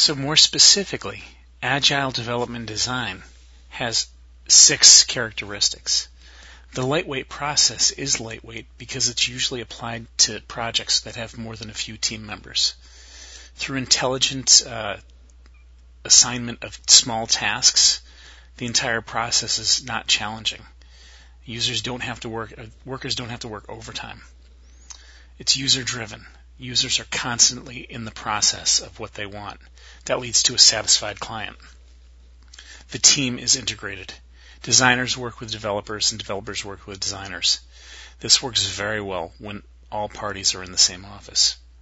So more specifically, Agile Development Design has 6 characteristics. The lightweight process is lightweight because it's usually applied to projects that have more than a few team members. Through intelligent assignment of small tasks, the entire process is not challenging. Workers don't have to work overtime. It's user-driven. Users are constantly in the process of what they want. That leads to a satisfied client. The team is integrated. Designers work with developers and developers work with designers. This works very well when all parties are in the same office.